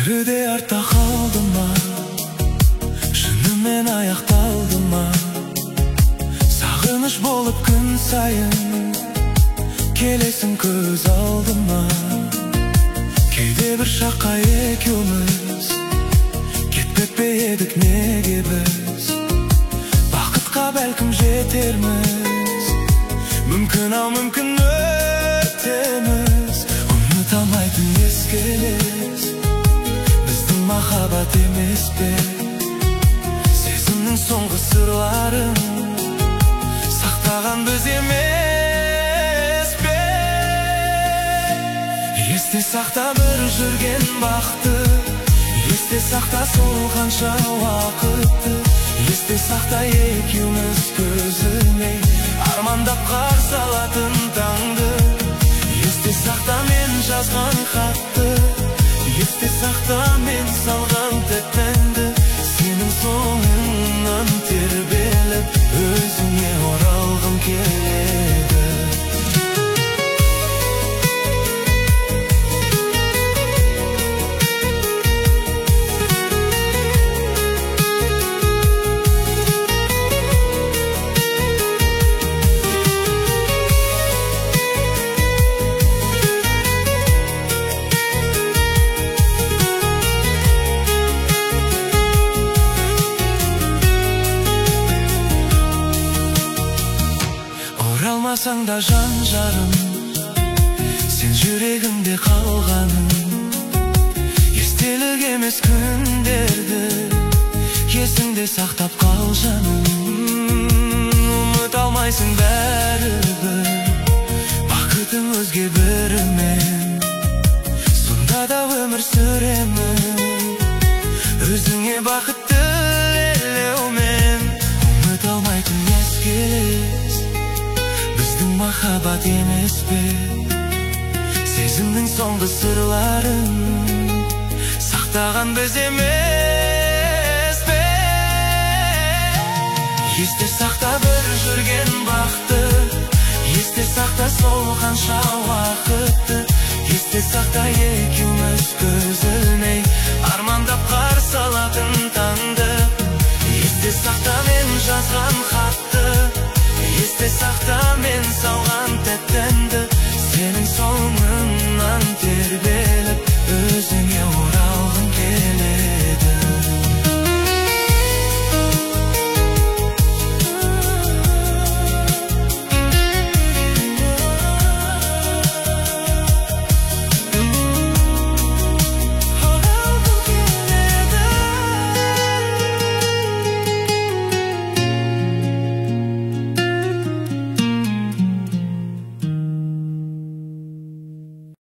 Бәрі артта қалды ма, шынымен аяқталды ма? Сағыныш болып күн сайын келесің көз алдыма. Кейде бір шаққа екеуміз кетпек пе едік неге біз? Бақытқа бәлкім жетерміз, мүмкін-ау мүмкін өтеміз. Ұмыта алмайтын ескелес біздің махаббат емес пе? Сезімнің соңғы сырларын сақтаған біз емес пе? Есте сақта бір жүрген бақты, есте сақта сол қанша уақытты. Есте сақта екеуміз көз ілмей армандап қарсы алатын таңды. Есте сақта мен жазған хатты, есте сақта мен салған тәттәнді. Сенің соңыңнан тербеліп өзіңе оралғым келеді. Оралмасаң да жан жарым, сен жүрегімде қалғаның. Естелік емес күндерді есіңде сақтап қал жаным. Ұмыта алмайсың бәрібір бақытың өзге бірімен. Сонда да өмір сүремін өзіңе бақыт тілеумен. Ұмыта алмайтын ескелес біздің махаббат емес пе? Сезімнің соңғы сырларын сақтаған біз емес пе? Есте сақта бір жүрген бақты, есте сақта сол қанша уақытты. Есте сақта екеуміз көз ілмей армандап қарсы алатын таңды. Есте сақта мен жазған хатты,